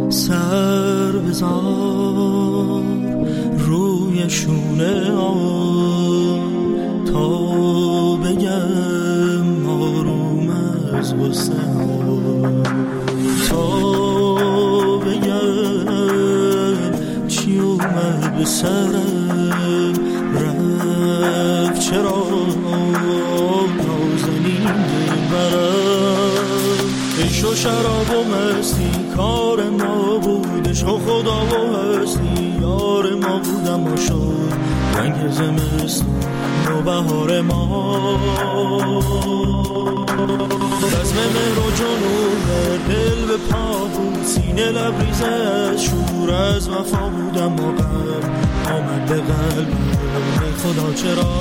سر بذار روی شونه آن تا بگم آروم از غصه تا بگم چی اومد به سرم رفت چرا نازنین برم عشق و شراب و مستی کار ما بود عشق و خدا و هستی یار ما بودم و شد رنگ زمستون و بهار ما بزم مهر و جنون دل به پا بود سینه لبریزه از شور از وفا بودم و غم آمد به قلب خدا چرا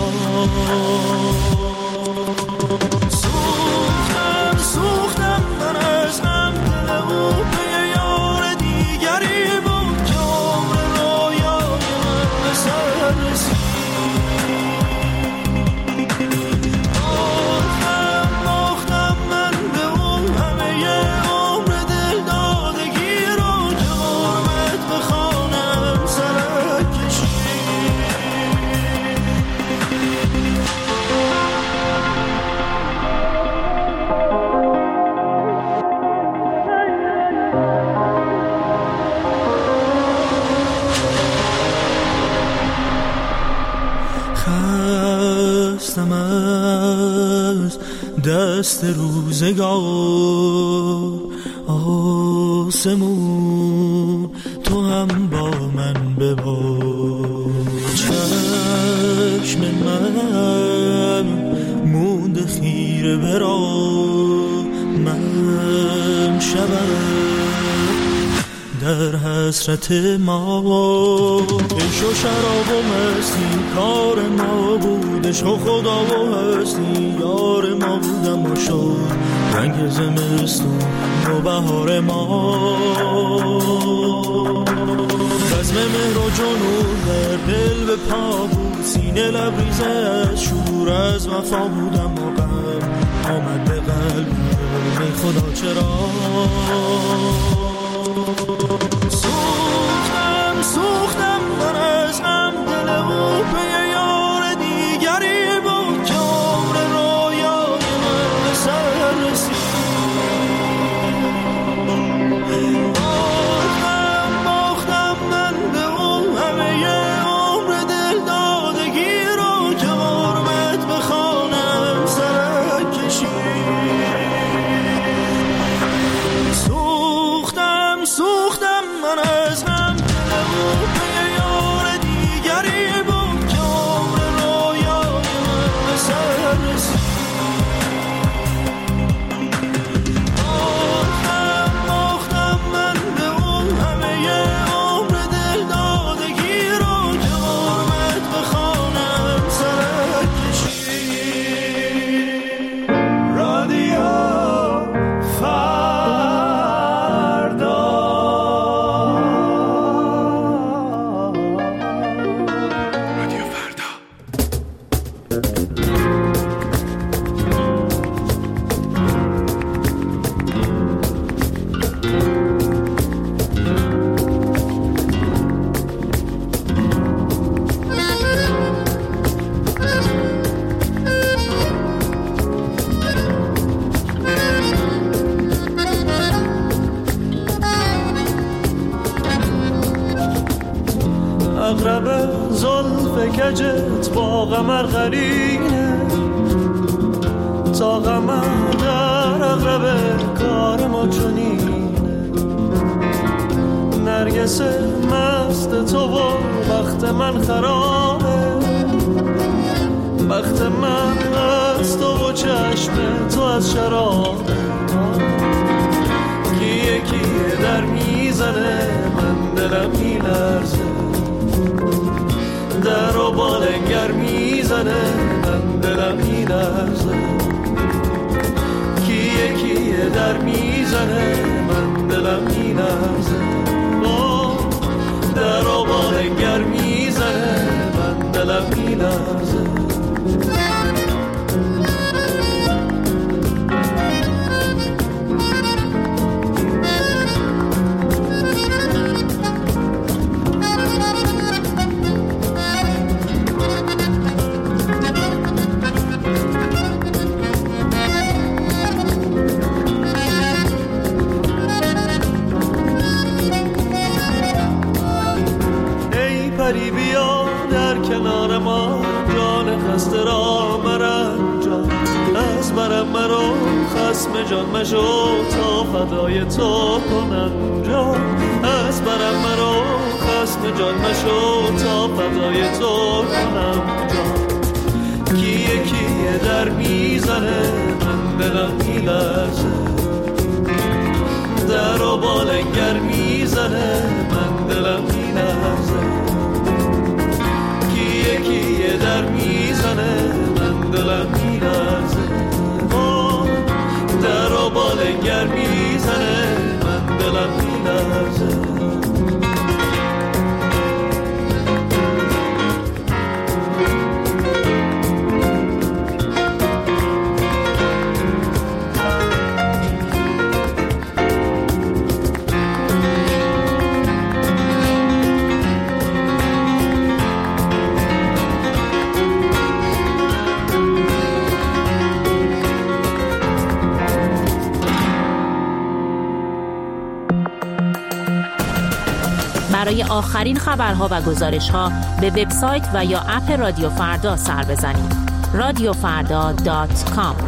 سوختم من از غم دل او به یار دیگری بود که عمر رویای من به سر رسید باختم من به اون همه عمر دل دادگی رو که غربت به خانم سرک کشید خستم از دست روزگار آسمون تو هم با من ببار چشم من مونده خیره برا من شبم در حسرت ما عشق و شراب و مستی کار ما بود عشق و خدا و هستی یار ما بودم و شد رنگ زمستون و بهار ما بزم مهر و جنون در دل به پا بود سینه لبریزه از شور از وفا بودم و غم آمد به قلب خدا چرا سوختم من از غم دل او به یار دیگری بود که عمر رویای من به سر رسید باختم من به اون همه عمر دل دادگی رو که غربت به خانم سرک کشید سوختم من از غم دل او به یار دیگری بود که عمر رویای من به سر رسید باختم من به اون همه عمر دل دادگی رو که غربت به خانم سرک کشید رادیو اغرب زلف کجت با قمر قرینه تا قمر در اغرب کار ما چنینه نرگس مست تو و بخت من خرابه بخت من از تو و چشم تو از شرابه کیه در میزنه من دلم میلرزه در و بالنگر میزنه من دلم میلرزه کیه در میزنه من دلم میلرزه در و بالنگر میزنه من دلم میلرزه جان مشو تا فدای تو کنم جا، از برم مرا خصم جان مشو تا فدای تو کنم جا. کیه کیه در میزنه من دلم میلرزه، در و بالنگر میزنه من دلم میلرزه. کیه کیه در میزنه من دلم میلرزه، در و بالنگر میزنه من دلم میلرزه. برای آخرین خبرها و گزارش‌ها به وبسایت و یا اپ رادیو فردا سر بزنید. radiofarda.com.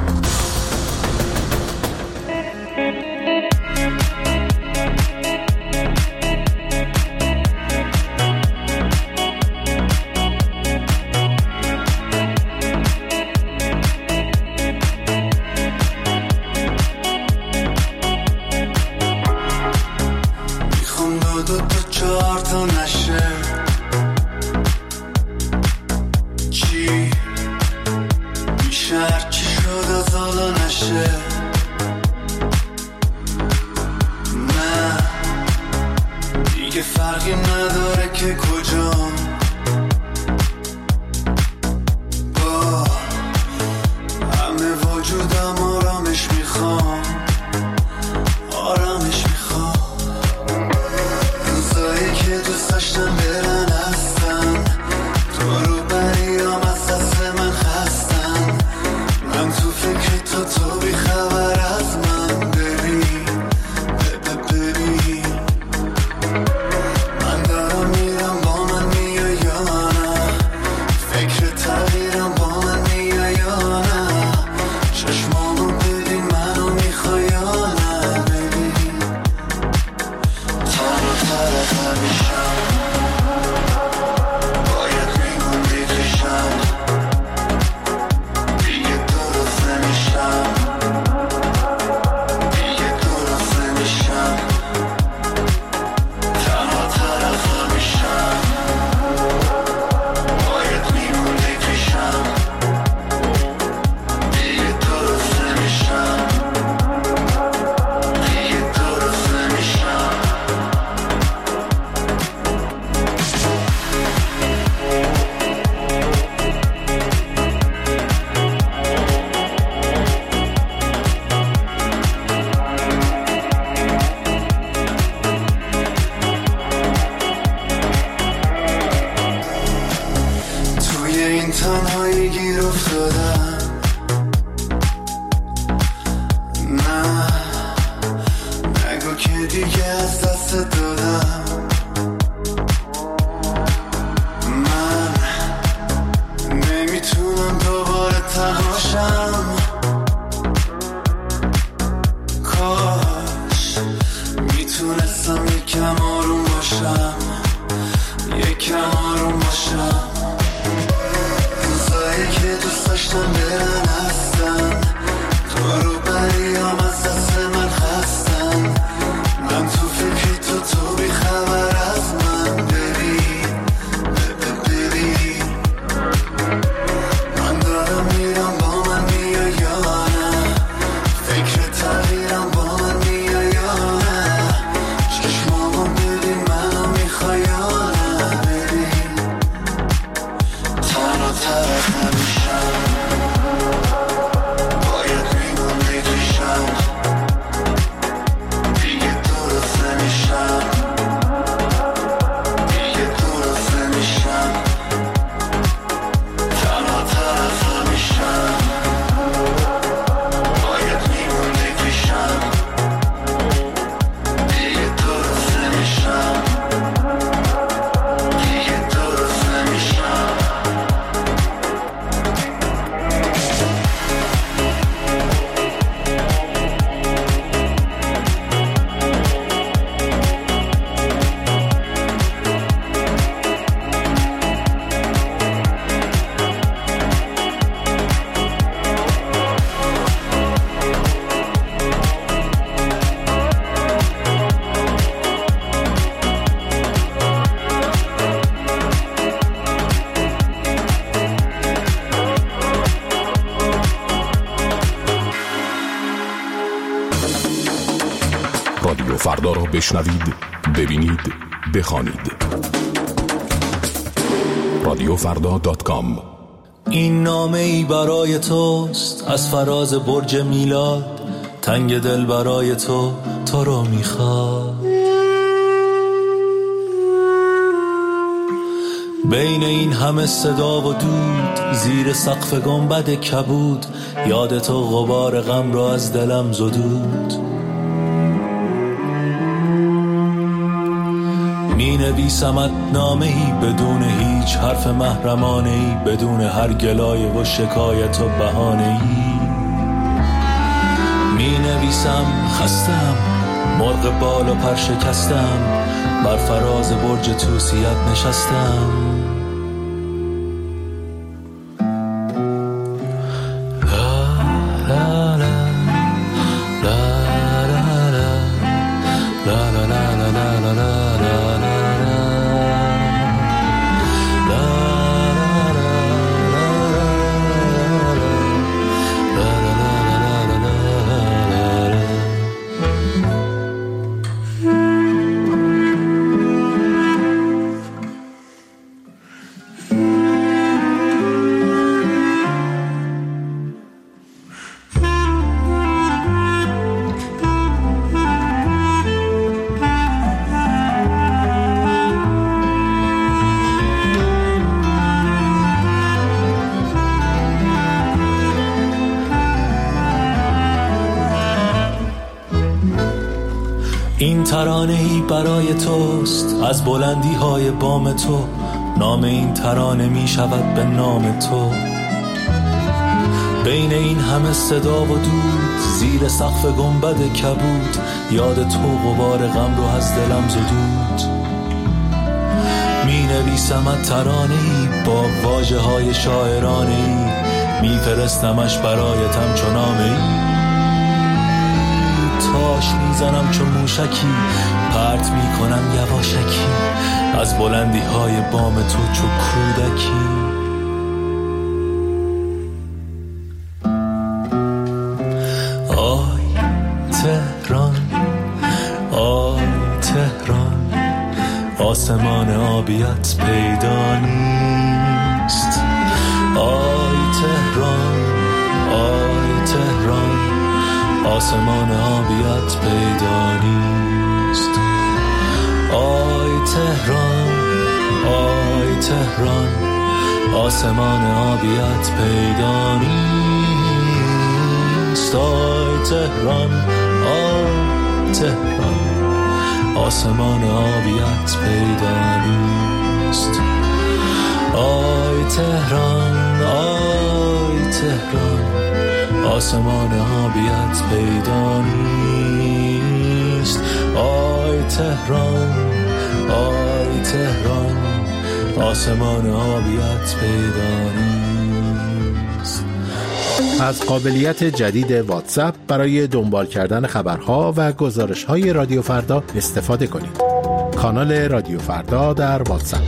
من تو فکری تو بیخبر رادیو فردا را بشنوید، ببینید، بخوانید. radiofrda.com. این نامه ای برای توست از فراز برج میلاد، تنگ دل برای تو رو میخواد. بین این همه صدا و دود، زیر سقف گنبد کبود، یاد تو غبار غم را از دلم زدود. می نویسمت نامه‌ای بدون هیچ حرف محرمانه‌ای، بدون هر گلایه و شکایت و بهانه‌ای. می نویسم خستم، مرغ بال و پر شکستم، بر فراز برج توسیت نشستم. این ترانه‌ای برای توست از بلندی‌های بام تو، نام این ترانه می شود به نام تو. بین این همه صدا و دود، زیر سقف گنبد کبود، یاد تو غبار غم رو از دلم زدود. می نویسمت ترانه‌ای با واژه‌های شاعرانه‌ای، می فرستمش برایتم چو نامه‌ای. تاش میزنم چون موشکی، پرت میکنم یواشکی، از بلندی های بام تو چو کودکی. آی تهران، آی تهران، آسمان آبیت پیدا نیست. آی تهران، آی تهران، آسمان آبیت پیدا نیست. آی تهران، آی تهران، آسمان آبیت پیدا نیست. آی تهران، آی تهران، آسمان آبیت پیدا نیست. آی تهران، آی تهران، آسمان آبیت پیدا نیست. آی تهران، آی تهران، آسمان آبیت پیدا نیست. از قابلیت جدید واتساپ برای دنبال کردن خبرها و گزارش‌های رادیو فردا استفاده کنید. کانال رادیو فردا در واتساپ.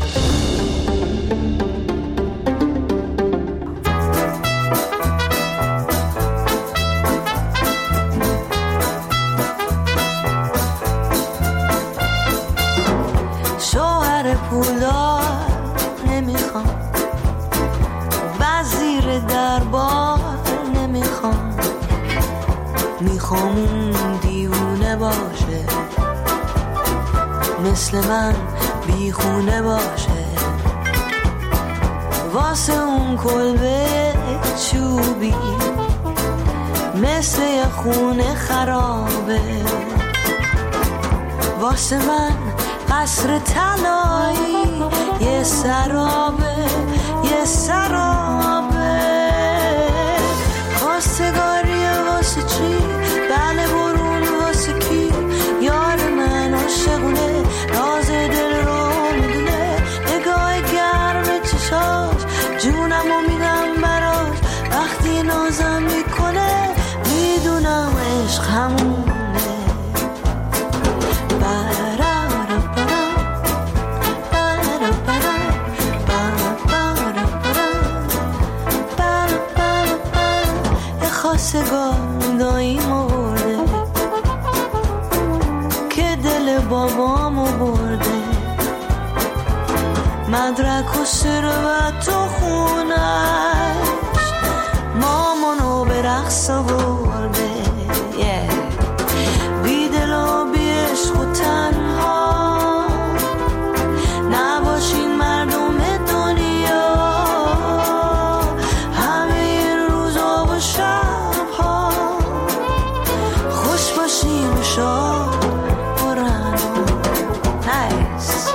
میخوام اون دیوونه باشه، مثل من بیخونه باشه، واسه اون کلبه چوبی مثل یه خونه خرابه، واسه من قصر طلایی یه سرابه، یه سرابه. خواستگاری واسه چی؟ بله برون واسه کی؟ یار من عاشقونه، راز دل رو میدونه، نگاه گرم چشاش جونمو میدم براش، وقتی نازم میکنه میدونم عشق همونه. خواستگار داییم آورده، مدرک و ثروت و خونش مامانو به رقص آورده بی دل و بی عشق و تنها نباشین مردم دنیا همه روزا و شبها خوش باشین و شاد برن نایس.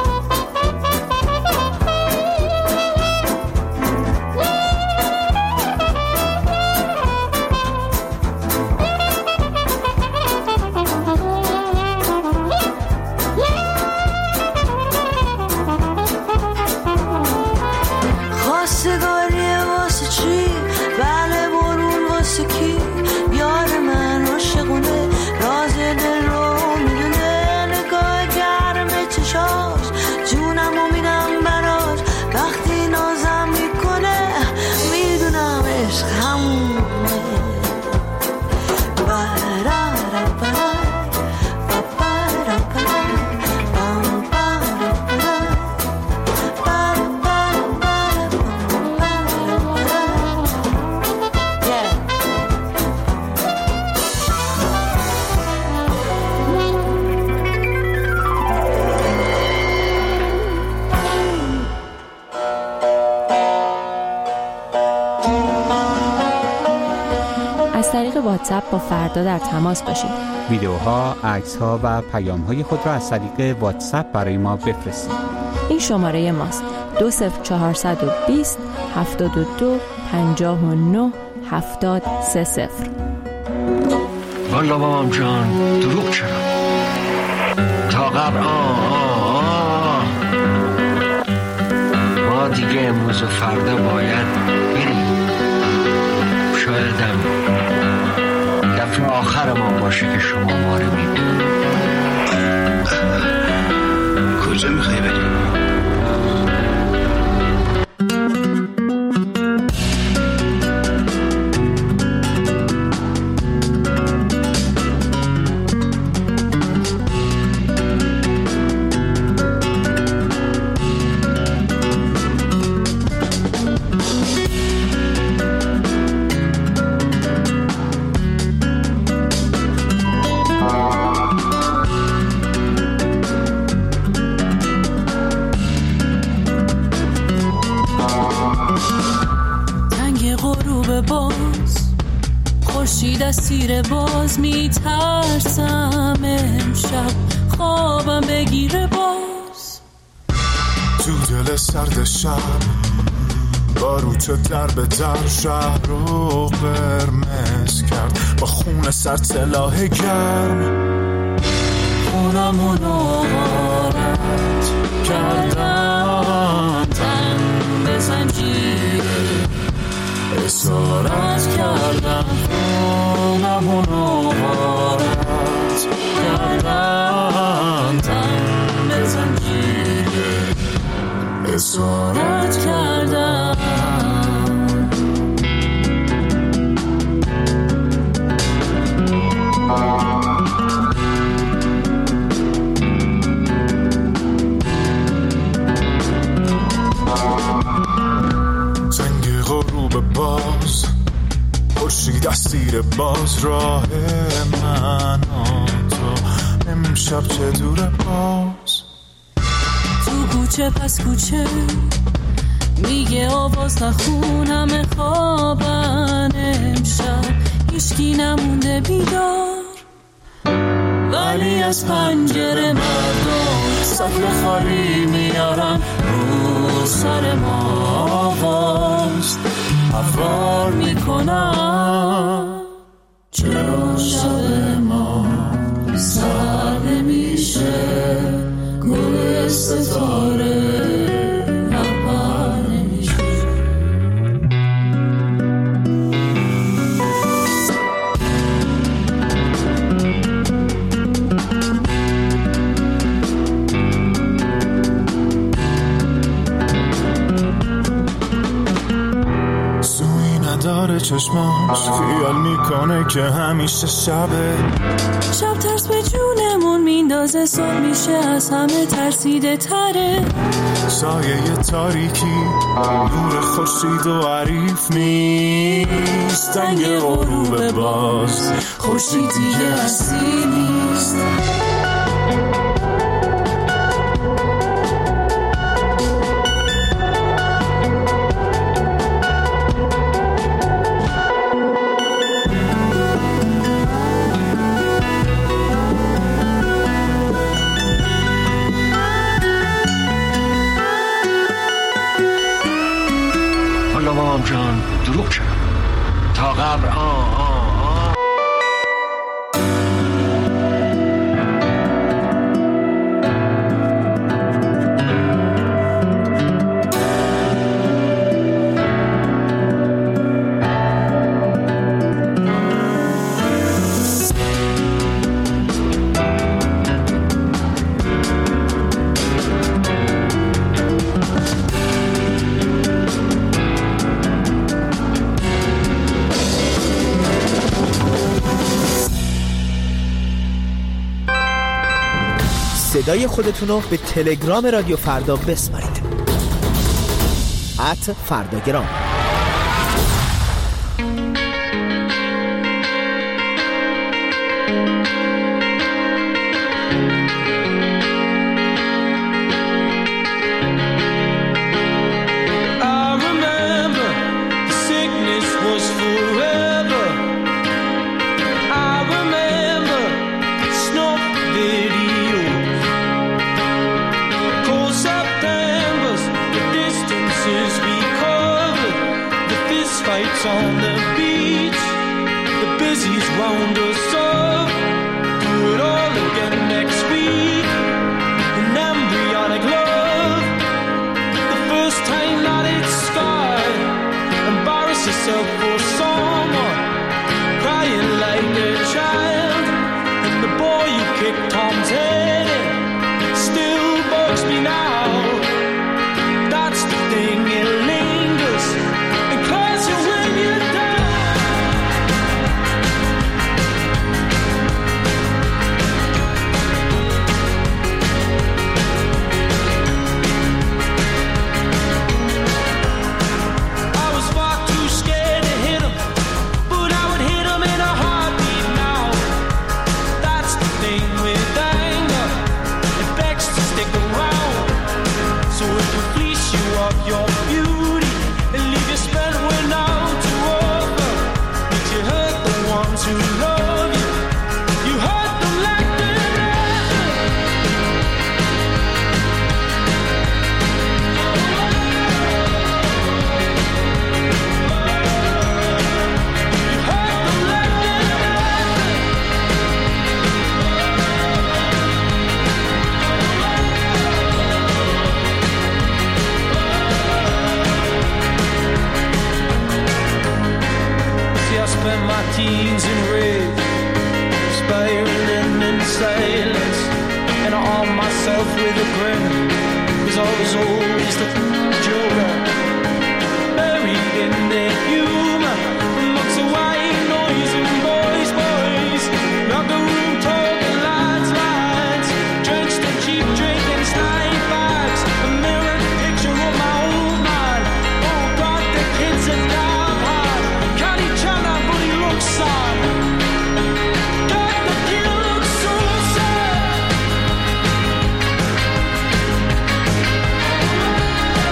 از طریق واتساپ با فردا در تماس باشید. ویدیوها، عکس‌ها و پیام‌های خود را از طریق واتساپ برای ما بفرستید. این شماره ماست: 20420 72 59 730. والا بابام جان دروغ چرا؟ تا قبل ما دیگه امروز و فردا باید بریم. شایدم دفعه آخر ما باشه که شما ما رو میبینید. کجا میخوایی بریم؟ دستیر باز میترسم امشب خوابم بگیره باز تو دل سرد شب باروت در به در شهر رو قرمز کرد با خون سرد سلاح گرم خونمونو غارت کردن تن به زنجیر اسارت کردم خونمونو غارت کردم تن به زنجیر اسارت کردم زنگ غروب باز خورشید دستیر باز راه من و تو امشب چه دوره باز تو کوچه پس کوچه میگه آواز نخون همه خوابن امشب هیچکی نمونده بیدار ولی از پنجره مردم سطل خالی میارن رو سر ما آواز افرار میکنن چرا شب ما سر نمیشه گل ستاره نپر نمیشه سوی نداره چشماش خیال میکنه که همیشه شبه شب ترس به جونمون میندازه تازه صبح میشه از همه ترسیده تره. سایه تاریکی نور خورشید و عریف نیست، تنگ غروب باز خورشید دیگه هستی نیست. جان دروغ شد تا قبر صدای خودتون رو به تلگرام رادیو فردا بسپارید. @فرداگرام. On the beach, the busiest round us up. Do it all again next week. An embryonic love, the first time that it's scarred. Embarrass yourself for someone, crying like a child. And the boy you kicked Tom's head in still bugs me now. That's the thing, it lingers and calls you when you're down. I was far too scared to hit him, but I would hit him in a heartbeat now. That's the thing with anger, it begs to stick around. So it can fleece you of your beauty and leave you spent when out to over. Did you hurt the ones who love you? You hurt them like the spent my teens in rage, spiraling in silence, and I armed myself with a grin, 'cause I was always the joker, buried in their humor, and lots of white noise and boys, locker room talking lines, drenched in cheap drink and slime bags, a mirrored picture of my old man. Oh God, the kids are damn hard, can't each other. Sad. God, the kid looks so sad.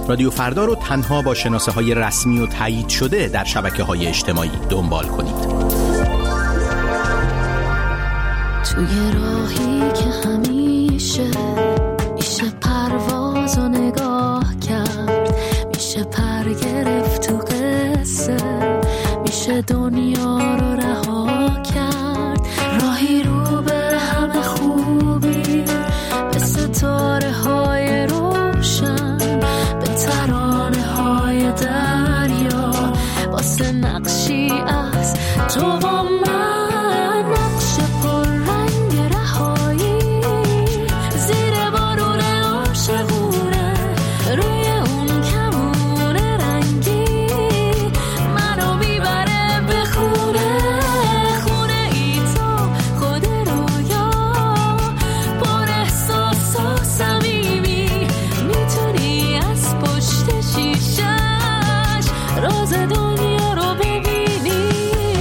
رادیو فردا رو تنها با شناسه‌های رسمی و تایید شده در شبکه‌های اجتماعی دنبال کنید. توی راهی که همیشه میشه پرواز و نگاه کرد، میشه پر گرفت تو قصه، میشه دنیا رو رها کرد، راهی رو به همه خوبی، به ستاره های روشن، به ترانه های دریا، واسه نقشی از تو و من، نقش پر رنگ رهایی، زیر بارون عاشقونه، روی اون کمون رنگی، منو میبره به خونه، خونه ای تو خود رویا، پر احساس و صمیمی، میتونی از پشت شیشش راز دنیا رو ببینی.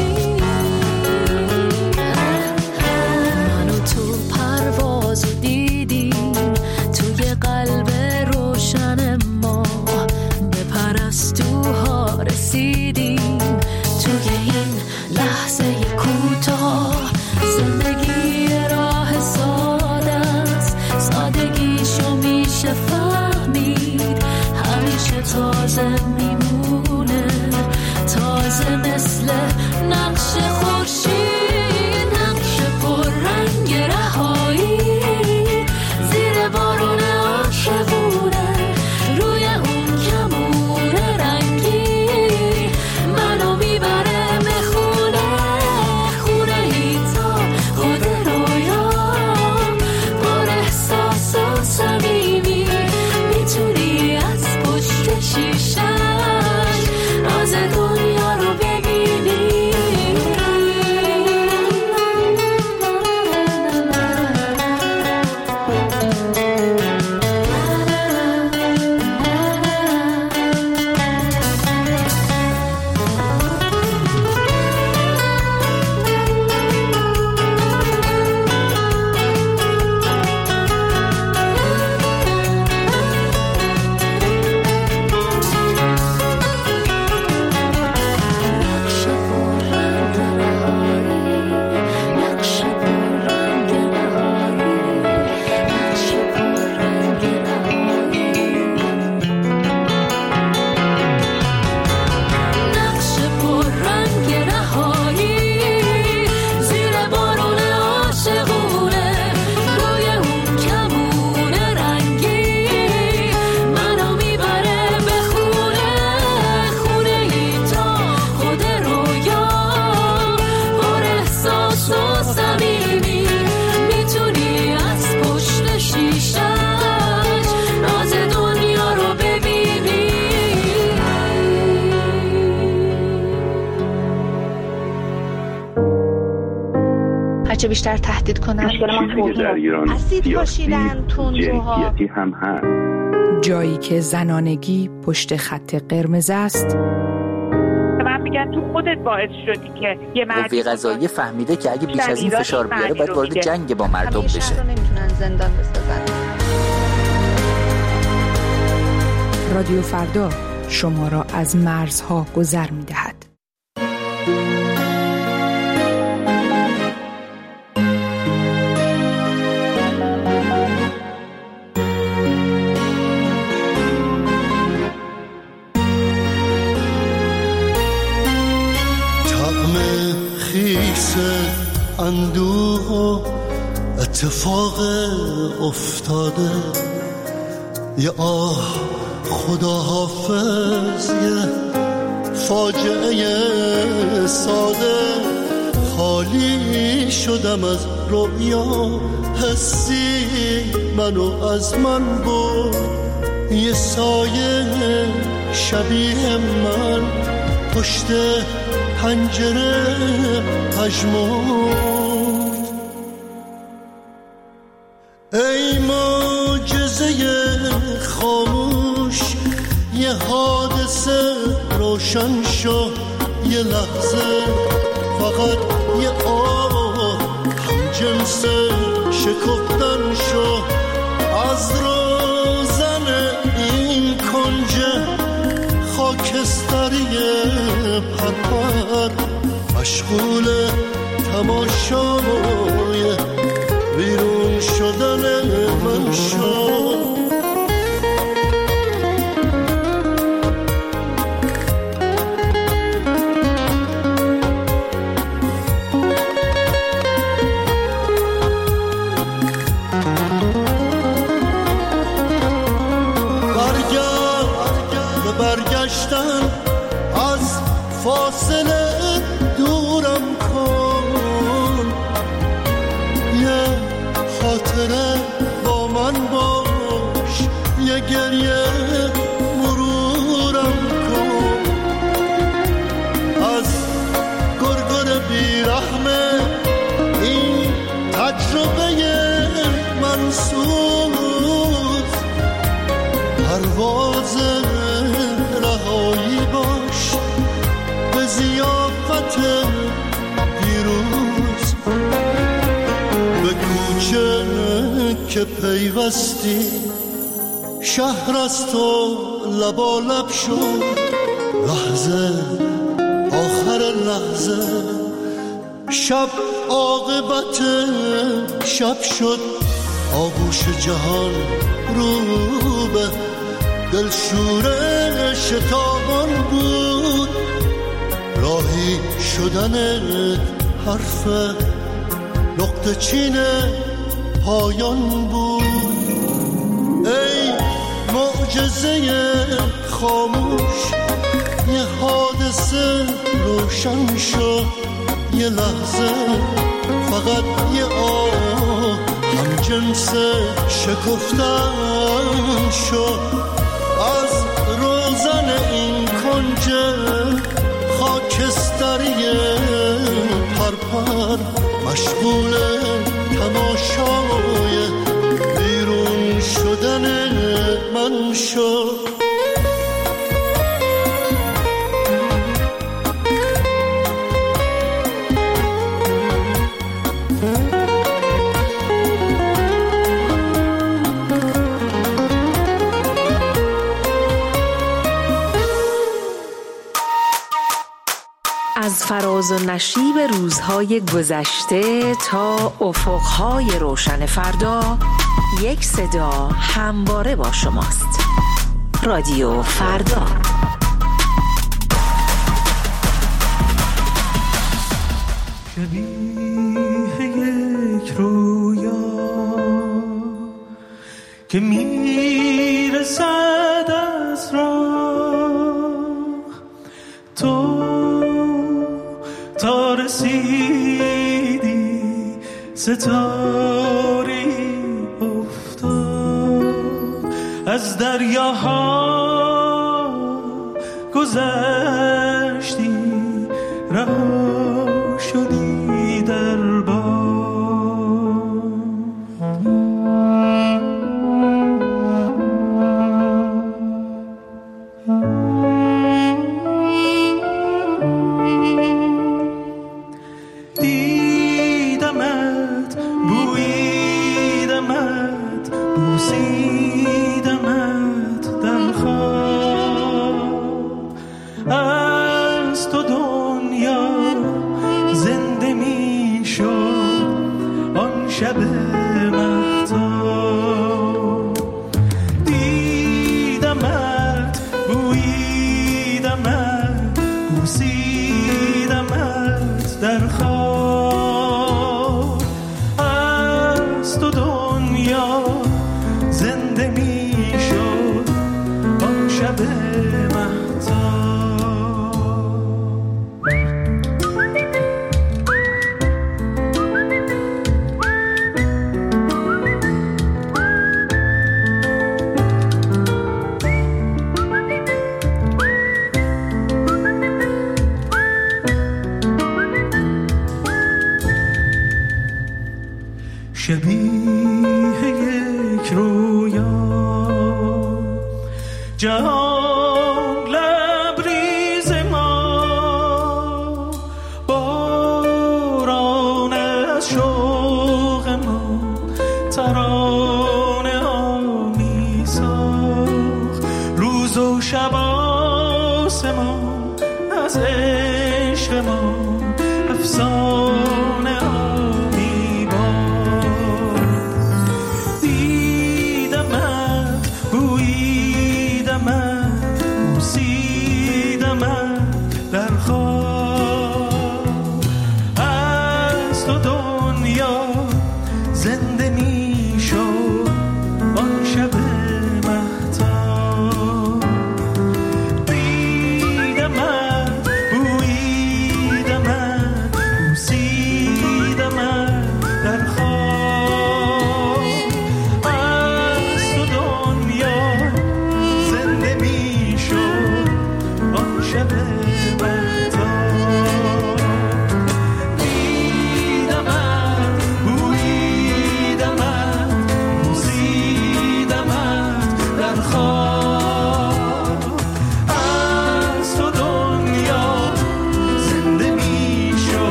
منو تو پرواز دیدیم، توی قلب روشن ما، به پرستوها رسیدیم، توی این لحظه کوتاه، زندگی راه ساده است، سادگیشو میشه فهمید، همیشه تازه میمونه، تازه مثل نقش خورشید، نقش پر رنگ رهایی، زیر بارون عاشقونه، روی اون کمون رنگی، منو میبره به خونه، خونه ای تا خود رویا، پر احساس و صمیمی، میتونی از پشت شیشش راز دنیا رو ببینی. هرچه بیشتر تهدید کنن در ایران اسید پاشیدن تندروها هم هست. جایی که زنانگی پشت خط قرمز است. من میگن تو خودت باعث شدی که یه قوه قضاییه فهمیده که اگه بیش از این فشار بیاره باید وارد جنگ با مردم بشه. نمیتونن زندان بسازن. رادیو فردا شما را از مرزها گذر می‌دهد. اندوه و اتفاق افتاده، یه آه خدا حافظ، یه فاجعه ساده، خالی شدم از رویا، حسی منو از من برد، یه سایه شبیه من پشت پنجره پژمرد. ای معجزه خاموش، یه حادثه روشن شو، یه لحظه فقط یه آه هم جنس شکفتن شو، از روزن این کنج مشغول تماشای بیرون شدن من شد. برگشتن از فاصله دورم کن، یه خاطره با من باش، یه گریه مرورم کن. از گرگر بیرحمه این تجربه منسوز، پرواز رهایی باش به ضیافت دیروز. به کوچه که پیوستی شهر از تو لبالب شد، لحظه آخر لحظه شب عاقبت شب شد. آغوش جهان رو به دلشوره شتابان بود، راهی شدنت حرف نقطه چین پایان بود. ای معجزه خاموش، یه حادثه روشن شد، یه لحظه فقط یه آه هم جنس شکفتن شد. از روزن این کنج خاکستری پرپر مشغول تماشای بیرون شدن من شد. از فراز و نشیب روزهای گذشته تا افقهای روشن فردا، یک صدا همواره با شماست. رادیو فردا. شبیه یک رویا که میرسد از راه، تو تا رسیدی ستاری افتاد، از دریاها گذشتی رها شدی در باد. دیدمت، بویدمت، بوسیدمت در خواب، از تو دنیا زنده می شد آن شب مهتاب. دیدمت، بویدمت، بوسیدمت در خواب، از تو دنیا زنده می شد آن شب مهتاب. شبیه یک رویا، جهان لبریز ما، باران از شوق ما ترانه ها می ساخت، روز و شب آسمان از عشق ما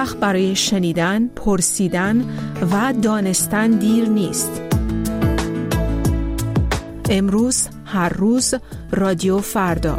وقت برای شنیدن، پرسیدن و دانستن دیر نیست. امروز، هر روز، رادیو فردا.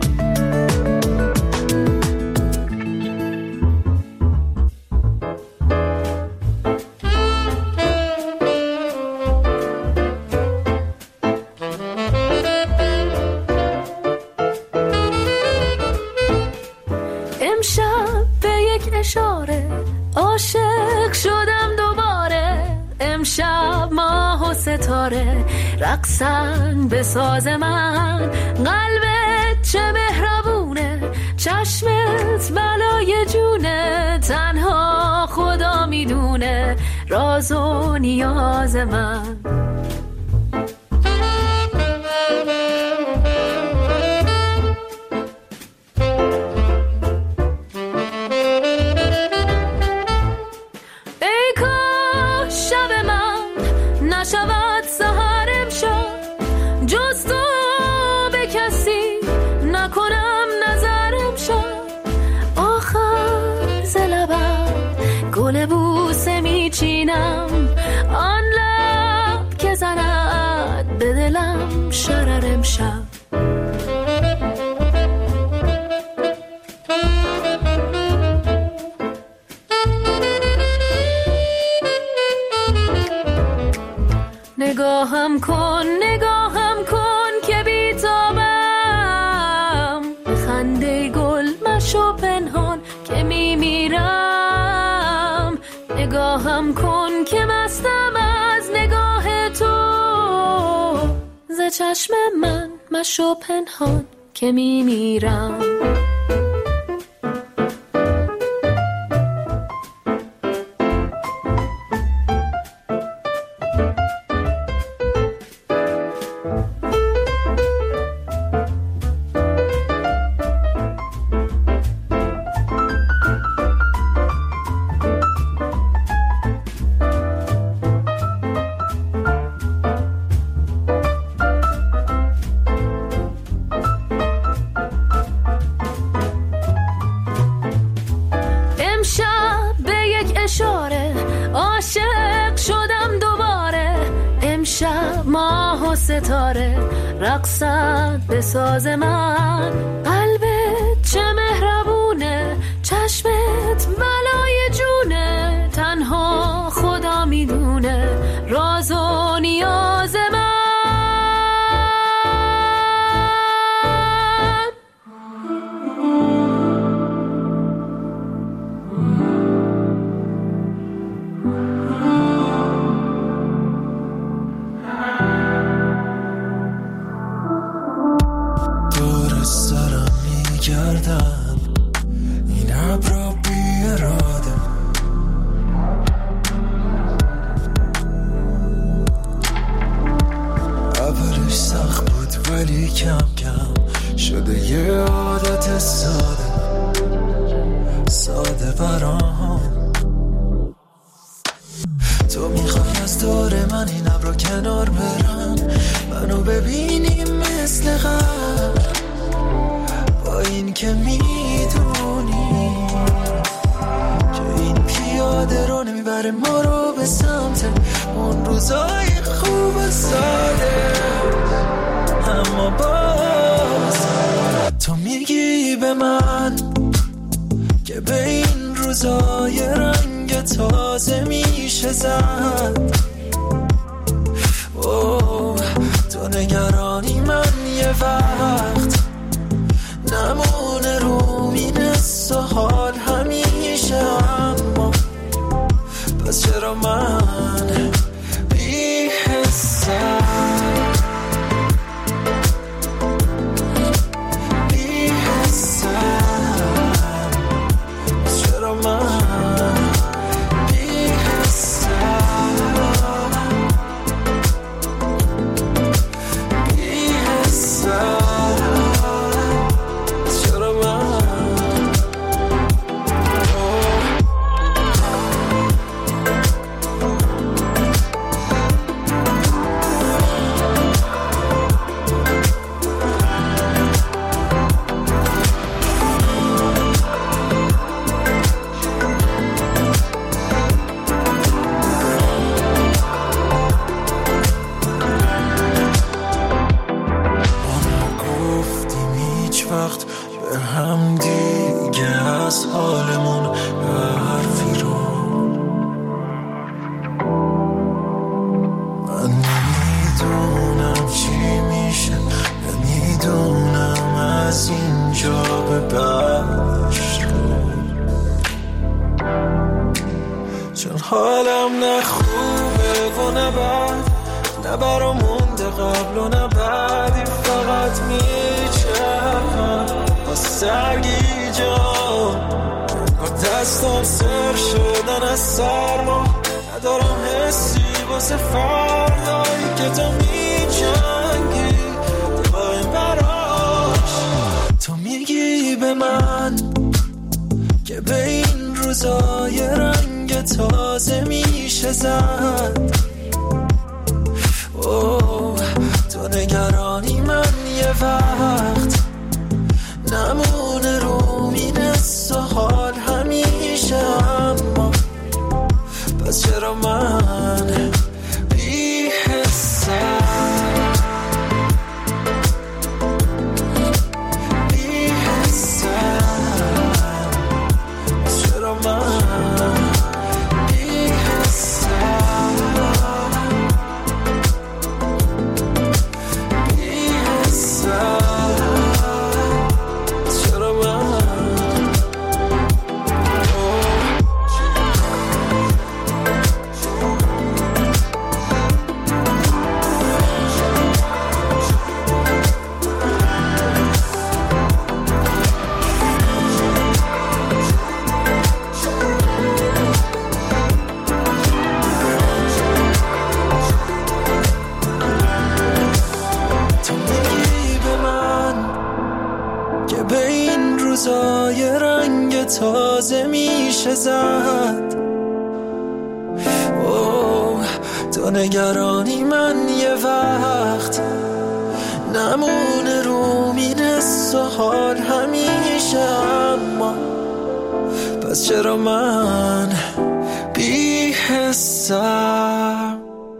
امشب به یک اشاره عاشق شدم دوباره. امشب ماه و ستاره رقصن به ساز من. قلبت چه مهربونه، چشمت بلای جونه. تنها خدا میدونه راز و نیاز من. نشود سحر امشب جز تو به کسی نکنم نظر امشب. آخر ز لبم گل بوسه میچینم، آن لب که زند به دلم شرر امشب. نگاهم کن که بیتابم. خنده گل مشو پنهان که میمیرم. نگاهم کن که مستم از نگاه تو. ز چشم من مشو پنهان که میمیرم. عاشق شدم دوباره. امشب ماه و ستاره رقصن به ساز من. قلبت چه مهربونه، چشمت بلای جونه. تنها خدا میدونه راز و نیاز من. این ابرا بی اراده اولش سخت بود ولی کم کم شده یه عادت ساده برام. تو میخوای از دور من این ابرا کنار برن، منو ببینی مثل قبل. با این که میدونی که این پیاده رو نمیبره ما رو به سمت اون روزای خوب ساده. اما باز تو میگی به من که به این روزای رنگ تازه میشه زد. اوه تو نگرانی من یه وقت نمونه رو مینست و حال همیشه. اما پس چرا من بی حسم پس چرا من بی حسم سرگی جان دستم سر شدن از سرما ندارم حسی واسه فردایی که تو می جنگی با این براش تو میگی به من که به این روزای رنگ تازه میشه زد تو نگرانی من یه وقت نمونه رو مینست و حال همیشه اما پس چرا من بی حسم بی حسم چرا من بی حسم بی حسم چرا من تازه میشه زد تو نگرانی من یه وقت نمونه رو مینست و حال همیشه اما پس چرا من بی حسم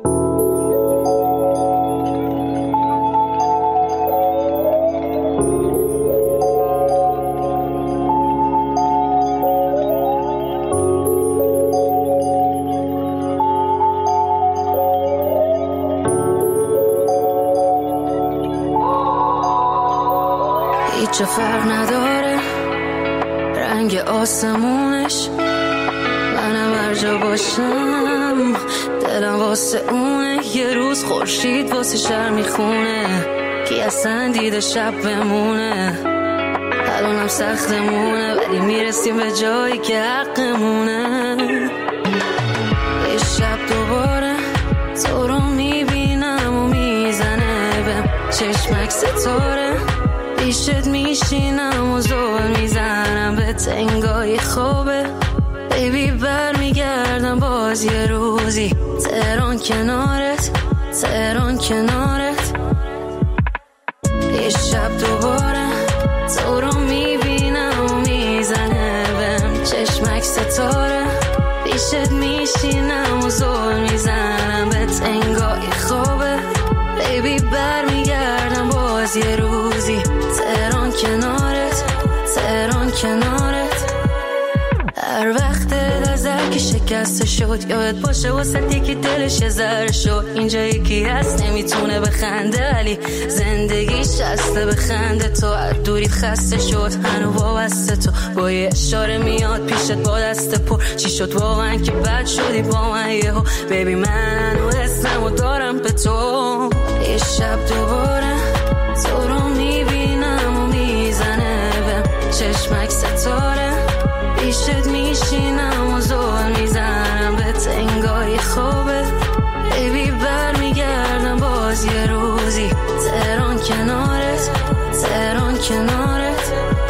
چه فرق نداره رنگ آسمونش منم هر جا باشم دلم واسه اونه یه روز خورشید واسه شهر میخونه کی اصلا دیده شب بمونه الانم سختمونه ولی میرسیم به جایی که حقمونه یه شب دوباره تو رو میبینم و میزنه بهم چشمک ستاره پیشت میشینم و زول میزنم به تنگای خوبه بیبی بر میگردم باز یه روزی تهران کنارت تهران کنارت یه شب دوباره تو رو میبینم و میزنه بهم چشمک ستاره پیشت میشینم و زول میزنم به تنگای خوبه بیبی بر میگردم باز یه روزی تهران کنارت تهران کنارت هر وقت نظر که شکسته شد یاد باشه واسه که دلش ذره شد اینجا یکی هست نمیتونه بخنده ولی زندگیش هسته بخنده تو از دوریت خسته شد هنو وابسته تو با یه اشاره میاد پیشت با دست پر چی شد واقعا که بد شدی با من یهو بیبی من و اسمو دارم به تو یه شب دوباره تو رو میبینم و میزنه بهم چشمک ستاره پیشت میشینم و زول میزنم به تنگای خوبه بیبی بر میگردم باز یه روزی تهران کنارت تهران کنارت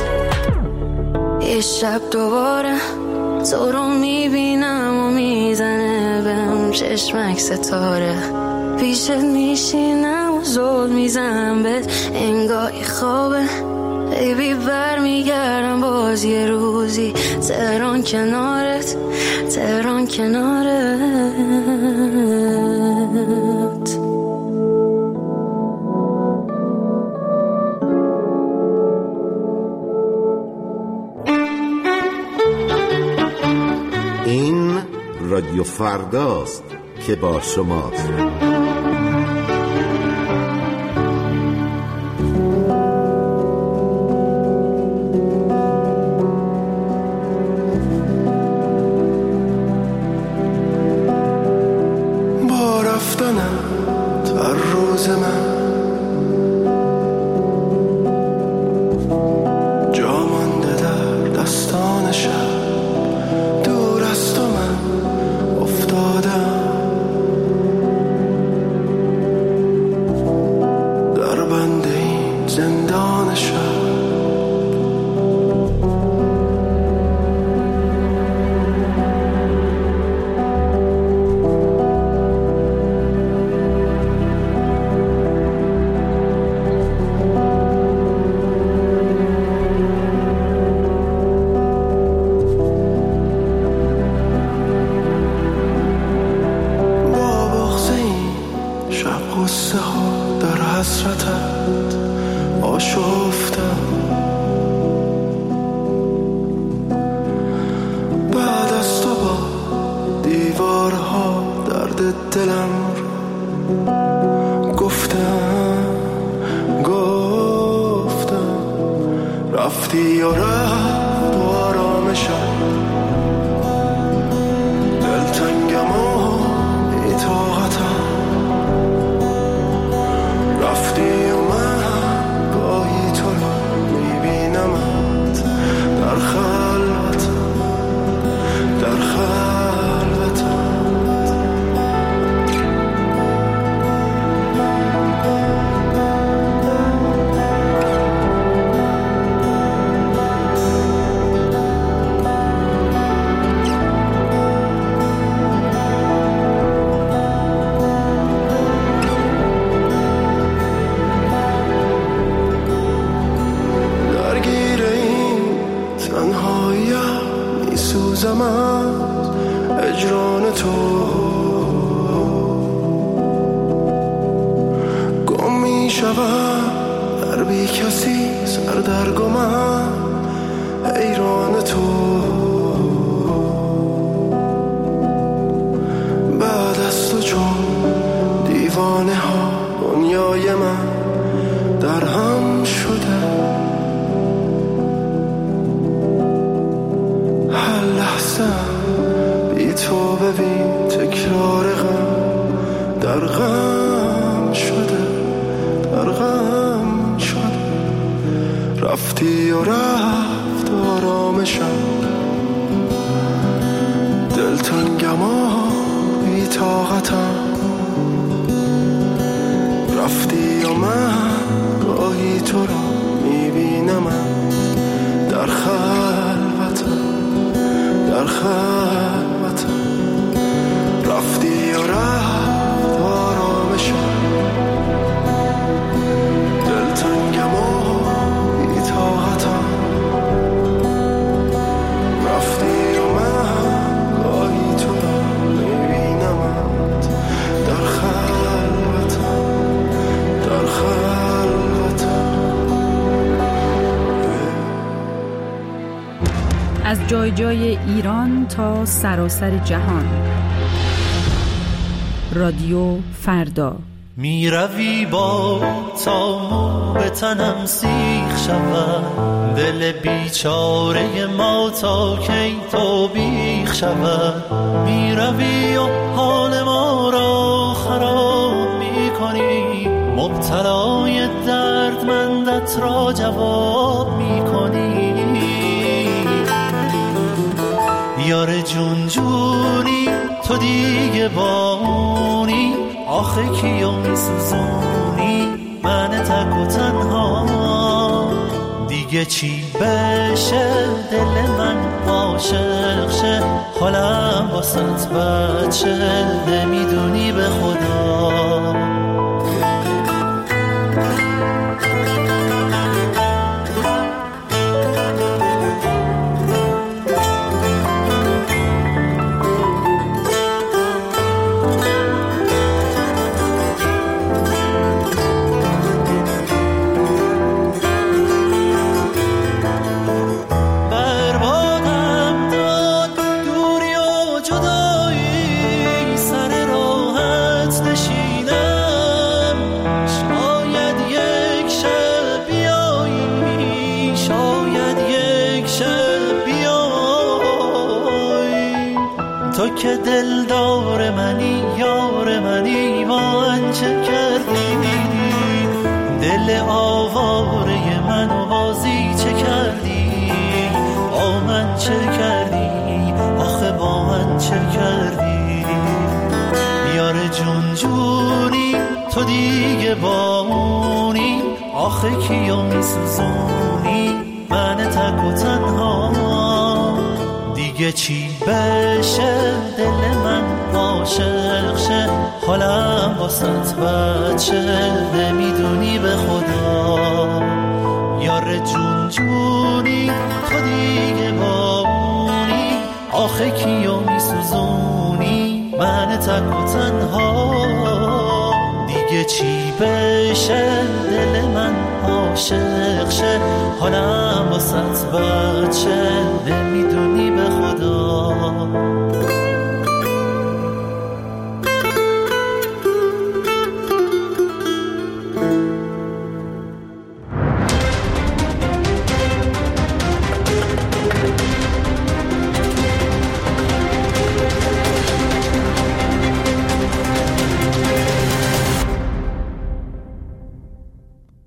یه شب دوباره تو رو میبینم و میزنه بهم چشمک ستاره پیشت میشینم و زول میزنم به انگای خوابه بیبی بر میگردم باز یه روزی تهران کنارت تهران کنارت این رادیو فرداست که با شماست. با رفتنت هر روز من جام زندان شب. رفتی و رفت و آرامشم، دلتنگم و بی‌طاقتم. رفتی و من گاهی تو رو میبینمت در خلوتم، در خلوتم. میسوزم از اجران تو، گم میشوم در بی کسی سردرگمم حیران تو. بعد از تو چون دیوانه ها دنیای من در هم شده. بی تو ببین تکرار غم در غم شده، در غم شده. رفتی و رفت آرامشم، دلتنگم و بی طاقتم. رفتی و من گاهی تو رو میبینم در خلوتم، در خلوتم. رفتی و رفت آرامشم، دلتنگم و بی‌طاقتم. رفتی و من گاهی تو رو میبینمت در خلوتم، در خلوتم. از جای جای ایران تا سراسر جهان، رادیو فردا. می روی با تا مو به تنم سیخ شود، دل بیچاره ما تا کی تو بیخ شود. می روی و حال ما را خراب می کنی، مبتلای دردمندت را جواب می کنی. یار جون جونی تو دیگه بامونی، آخه کیو میسوزونی من تک و تنها. دیگه چی بشه دل من عاشق شه، حالم واسط بچه نمیدونی به خدا. که دلدار منی یار منی، من چه کردی دل آواره من و بازی چه کردی، با من چه کردی آخه با من چه کردی. یار جون جونی تو دیگه بامونی، آخه آخه کیو میسوزونی من تک و تنها دیگه چی بشه دل من عاشق شه حالم واسط بچه نمیدونی به خدا یار جون جونی تو دیگه بامونی آخه کیو میسوزونی من تک و تنها دیگه چی بشه دل من عاشق شه حالم واسط بچه